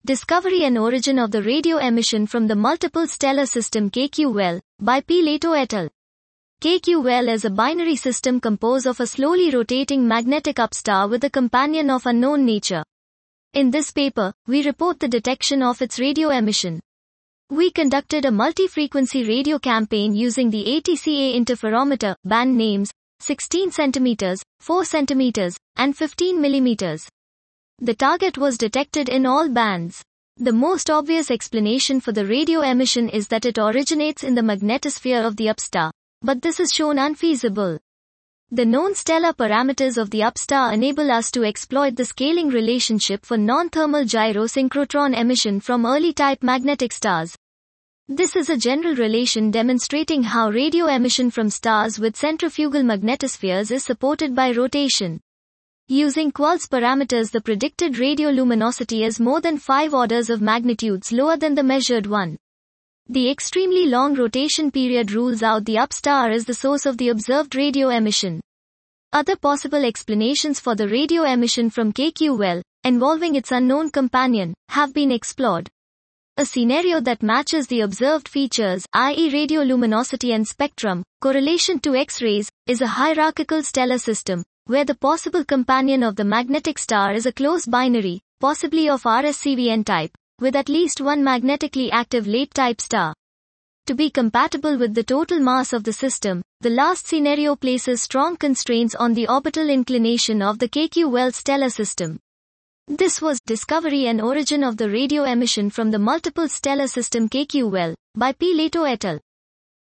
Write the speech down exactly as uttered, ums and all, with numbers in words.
Discovery and Origin of the Radio Emission from the Multiple Stellar System K Q L, by P. Leto et al. K Q L is a binary system composed of a slowly rotating magnetic upstar with a companion of unknown nature. In this paper, we report the detection of its radio emission. We conducted a multi-frequency radio campaign using the A T C A interferometer, band names, sixteen centimeters, four centimeters, and fifteen millimeters. The target was detected in all bands. The most obvious explanation for the radio emission is that it originates in the magnetosphere of the upstar, but this is shown unfeasible. The known stellar parameters of the upstar enable us to exploit the scaling relationship for non-thermal gyrosynchrotron emission from early-type magnetic stars. This is a general relation demonstrating how radio emission from stars with centrifugal magnetospheres is supported by rotation. Using quartz parameters, the predicted radioluminosity is more than five orders of magnitudes lower than the measured one. The extremely long rotation period rules out the upstar as the source of the observed radio emission. Other possible explanations for the radio emission from K Q L, involving its unknown companion, have been explored. A scenario that matches the observed features, that is radioluminosity and spectrum, correlation to X-rays, is a hierarchical stellar system, where the possible companion of the magnetic star is a close binary, possibly of R S C V N type, with at least one magnetically active late-type star. To be compatible with the total mass of the system, the last scenario places strong constraints on the orbital inclination of the K Q L stellar system. This was Discovery and Origin of the Radio Emission from the Multiple Stellar System K Q L, by P. Leto et al.